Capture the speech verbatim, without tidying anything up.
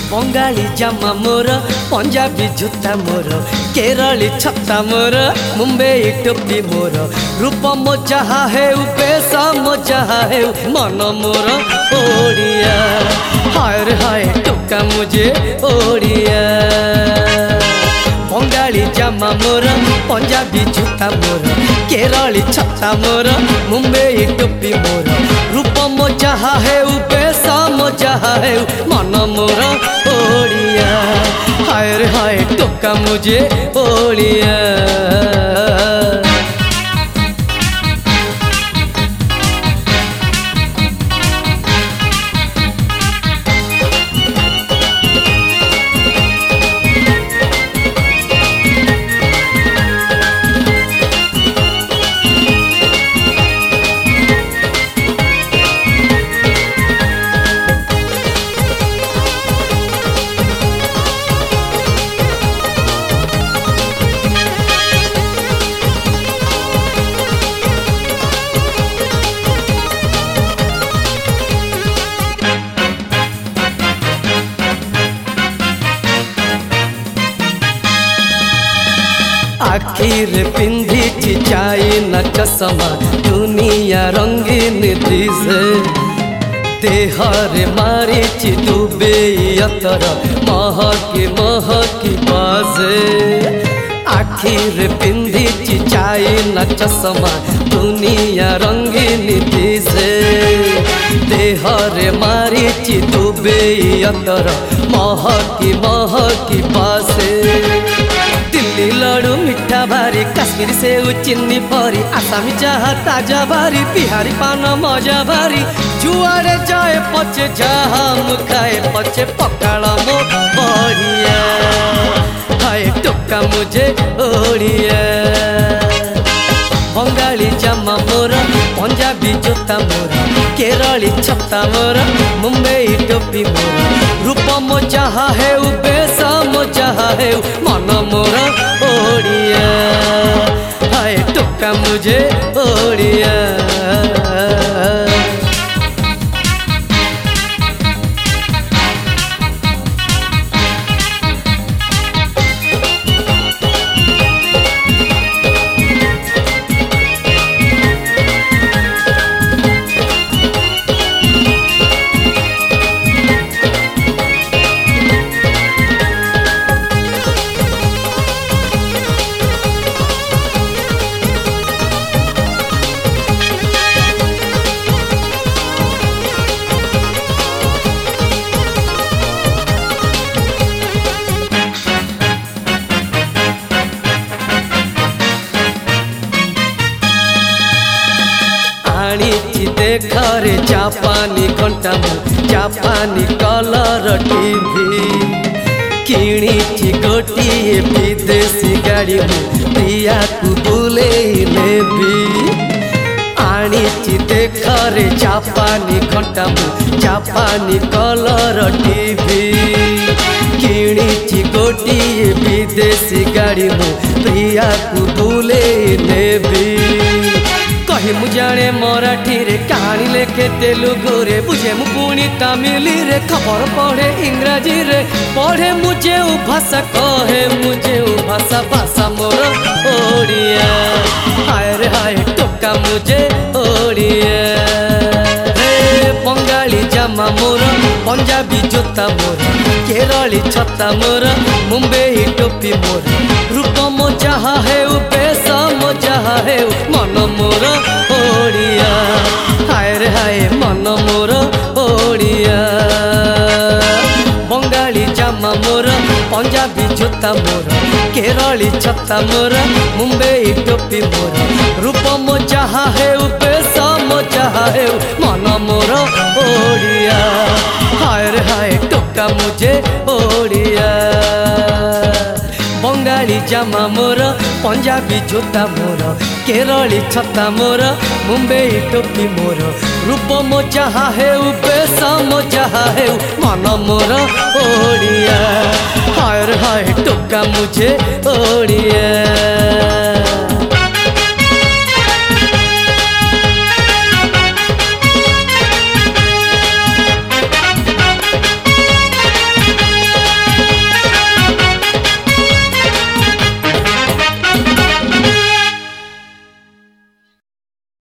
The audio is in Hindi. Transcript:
बंगाली जामा मोर, पंजाबी जूता मोर, केरली छत्ता मोर, मुंबई टोपी मोर, रूप मो जहा है बेस मो जहा है मन मोर ओडिया। हाय रे हाय टोका मुझे ओडिया। बंगाली जामा मोर, पंजाबी जूता मोर, केरली छत्ता मोर, मुंबई टोपी मोर, रूप मो जहा है बेस मो जहा है मन मोर ओडिया। हाय रे हाय टोका मुझे ओडिया। आखिर पिंधी चाइना चश्मा दुनिया रंगीन दिसे, देहरे मारी डूबे अतर महकी महकी बाजे। आखिर पिंधी चाइना चश्मा दुनिया रंगीन दिसे, देहरे मारी डूबे अतर महकी महकी बाजे। दिल्ली लड्डू मिठा भारी, काश्मीरी सेव चिन्नी परी, आसामी चाहा ताजा भारी, बिहारी पान मजा भारी। जुआड़े जाए पचे जहाँ खाए पचे पकाड़ मो बढ़िया। हाय टोका मुझे ओडिया। बंगाली जामा मोर, पंजाबी जूता मोर, केरली छत्ता मोर, मुंबई टोपी मोर, रूप मो जहा है बेस मो जहा है मन मोर ओडिया। हाय टोका मुझे ओडिया। देखरे जापानी घंटा मु, जापानी कलर टीवी, किणी गोटिए विदेशी गाड़ी मु, प्रिया को बुलेइले भी। आनी देखरे जापानी घंटा मु, जापानी कलर टीवी, किणी गोटिए विदेशी गाड़ी मु, प्रिया को बुलेइले भी। कही मु जाने मराठी रे, कहानी लेखे तेलुगु रे, बुझे मु पुणी तमिल रे, खबर पढ़े इंग्राजी रे, पढ़े मुझे उ भाषा कहे मुझे उ भाषा भाषा मोर ओडिया। हाय रे हाय टोका मुझे ओडिया। बंगाली जामा मोर, पंजाबी जूता मोर, केरली छत्ता मोर, मुंबई टोपी मोर, रूप मो जहा है बेस मो जहा है मन मोर ओडिया। हाय रे हाय मन मोर ओडिया। बंगाली जामा मोर, पंजाबी जूता मोर, केरली छत्ता मोर, मुंबई टोपी मोर, रूप मो जहा है बेस मो जहा है मन मोर ओडिया। हाय रे हाय टोका मुझे ओडिया। बंगाली जामा मोर, पंजाबी जूता मोर, केरली छत्ता मोर, मुंबई टोपी मोर, रूप मो जहा है बेस मो जहा है मन मोर ओडिया। हाय रे हाय टोका मुझे ओडिया।